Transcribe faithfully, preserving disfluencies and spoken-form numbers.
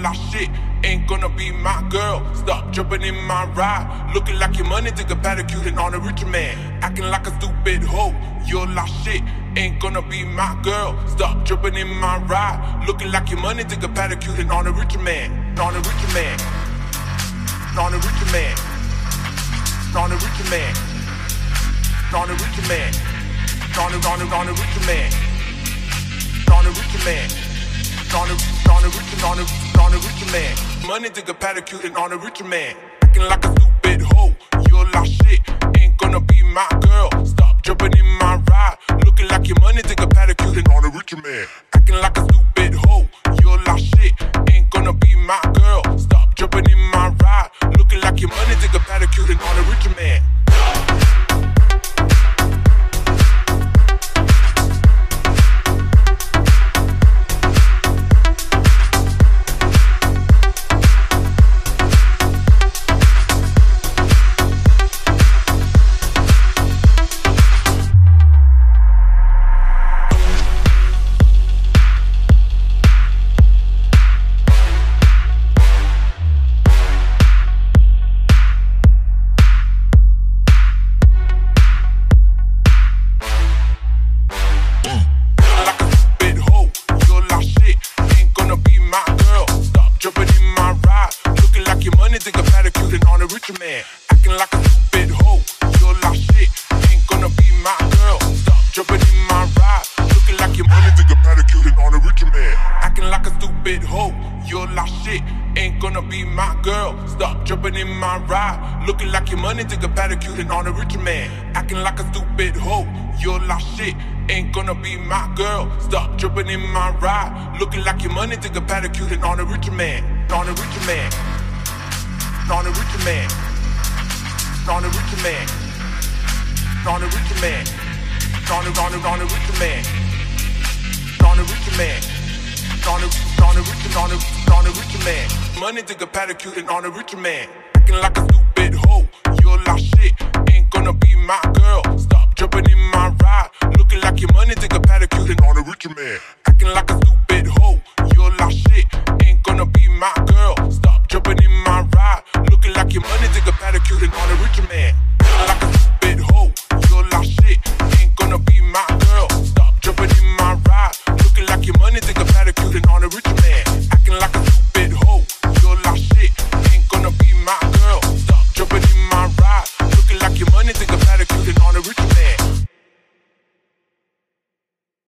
lost shit, ain't gonna be my girl. Stop jumping in my ride, looking like your money took a pedicure and on a richer man. Acting like a stupid hoe, you're lost shit, ain't gonna be my girl. Stop jumping in my ride, looking like your money took a pedicure and on a richer man. On a richer man, on a richer man, on a richer man, on a richer man, on a on a on a richer man, on a richer man. On a, on a richer, on a, on a richer man. Money took a pedicure and on a richer man. Acting like a stupid hoe, you're lost shit, ain't gonna be my girl. Stop jumping in my ride, looking like your money took a pedicure and on a richer man. Acting like a stupid hoe, you're lost shit, ain't gonna be my girl. Stop jumping in my ride, looking like your money took a pedicure and on a richer man. Acting like a stupid hoe, you're lost shit, ain't gonna be my girl. Stop jumping in my ride, looking like your money took a pedicure and on a richer man. Acting like a stupid hoe, you're lost shit, ain't gonna be my girl. Stop jumping in my ride, looking like your money took a pedicure and on a richer man. Acting like a stupid hoe, you're lost shit, ain't gonna be my girl. Stop jumping in my ride, looking like your money took a pedicure and on a richer man. On a richer man, on a richer man. On a richer man, on a richer man, on a on a on a richer man, on a richer man, on a on a richer on a on a richer man. Money took a pedicure and on a richer man. Acting like a stupid hoe, you're lost shit, ain't gonna be my girl. Stop jumping in my ride, looking like your money took a pedicure and on a richer man. Acting like a stupid hoe, you're lost shit, ain't gonna be my girl. Stop jumping in